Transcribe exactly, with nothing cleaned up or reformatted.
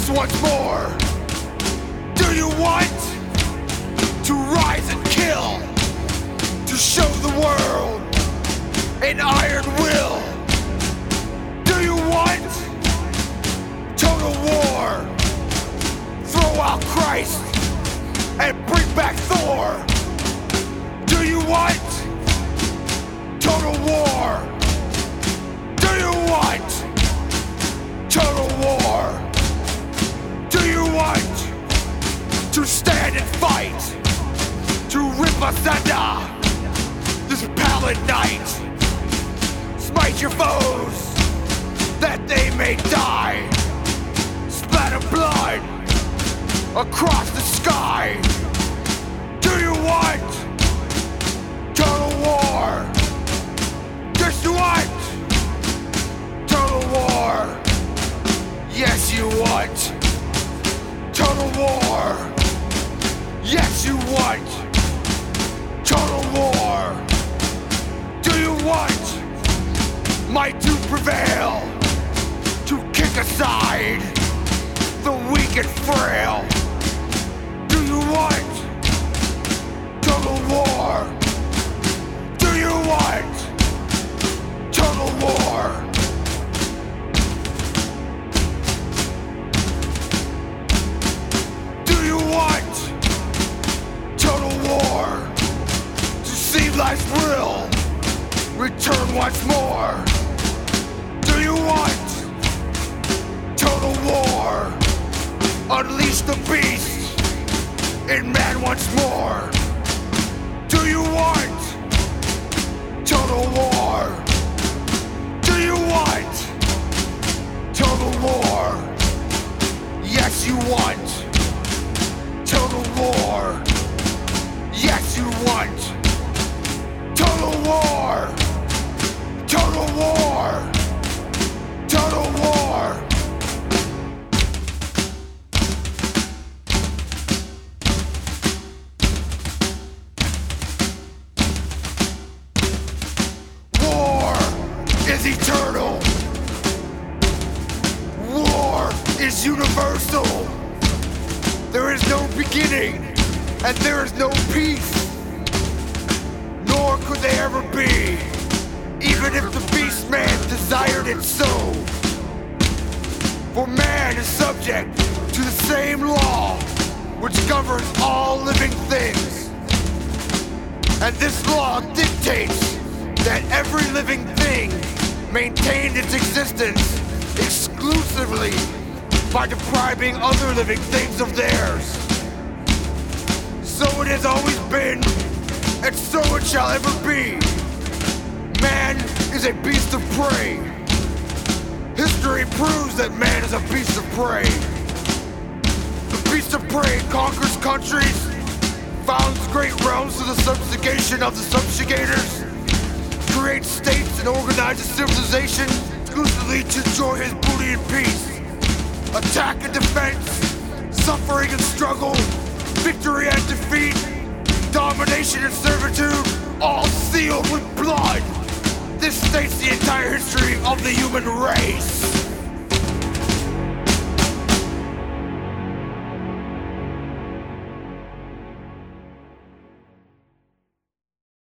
just once more. Do you want to rise and kill, to show the world an iron will? Do you want total war? Throw out Christ and bring back Thor. Do you want total war? Do you want total war? Do you want to stand and fight, to rip asunder this pallid night? Smite your foes that they may die. Splatter blood across the sky. Do you want total war? Yes, you want total war. Yes, you want total war. Yes, you want total war. Do you want might to prevail, to kick aside the weak and frail? Do you want total war? Do you want total war? Do you want total war? To see life's will return once more? Do you want total war? Unleash the beast in man once more. Do you want total war? Do you want total war? Yes, you want total war. Yes, you want total war. Total war. Total war. Is eternal. War is universal. There is no beginning and there is no peace, nor could there ever be, even if the beast man desired it so. For man is subject to the same law which governs all living things, and this law dictates that every living thing maintained its existence exclusively by depriving other living things of theirs. So it has always been, and so it shall ever be. Man is a beast of prey. History proves that man is a beast of prey. The beast of prey conquers countries, founds great realms to the subjugation of the subjugators, creates states and organizes civilization exclusively to enjoy his booty in peace. Attack and defense, suffering and struggle, victory and defeat, domination and servitude, all sealed with blood. This states the entire history of the human race.